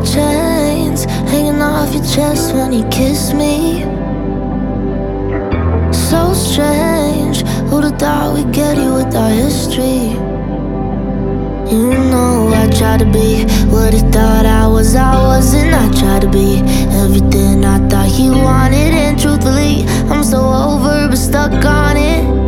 chains hanging off your chest when you kiss me. So strange, who'd have thought we'd get here with our history? You know I tried to be what he thought I wasn't. I tried to be everything I thought he wanted, and truthfully, I'm so over but stuck on it.